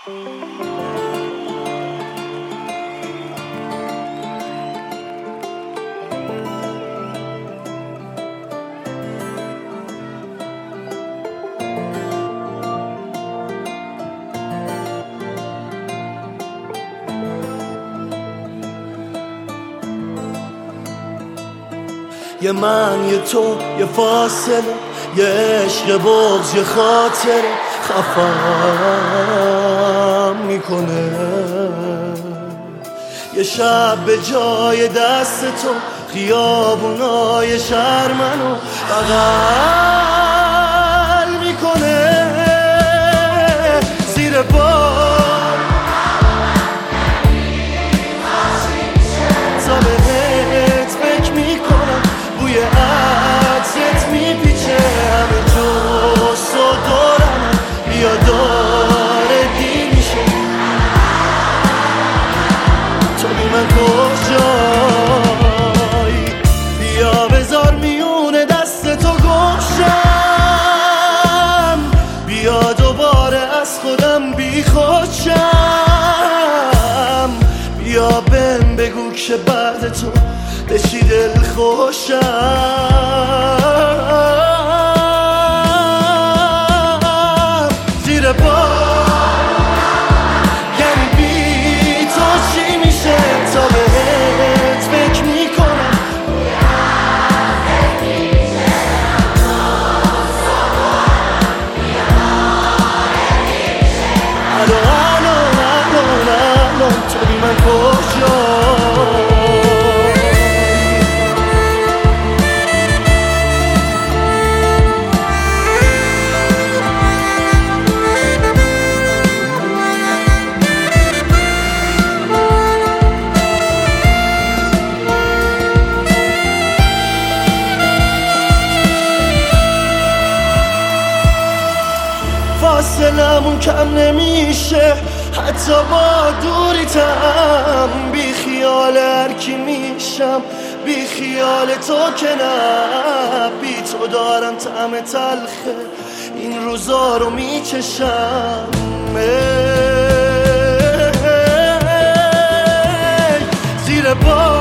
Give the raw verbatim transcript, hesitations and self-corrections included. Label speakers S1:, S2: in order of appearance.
S1: یه من یه تو یه فاصله، یه عشق بغض یه خاطر خفم میکنه. یه شب به جای دست تو خیابونای شهر منو بغل میکنه. زیر بار تا بهت فکر میکنم، بوی عطرت میپیچه همه جست و دورم، بیا داره دی میشه. تو بی من کجایی؟ بیا بذار میونه دست تو گمشم، بیا دوباره از خودم بی خودشم. بیا بهم بگو که بعد تو به چی دل خوشم. زیر بار یعنی بی تو چی میشه؟ تا بهت فکر میکنم الو الو الو الو تو بی من کجایی؟ فاصلمون کم نمیشه حتی با دوریتم. بی خیال هر کی میشم، بی خیال تو که نه. بی تو دارم طعم تلخه این روزا رو میچشم. زیر بار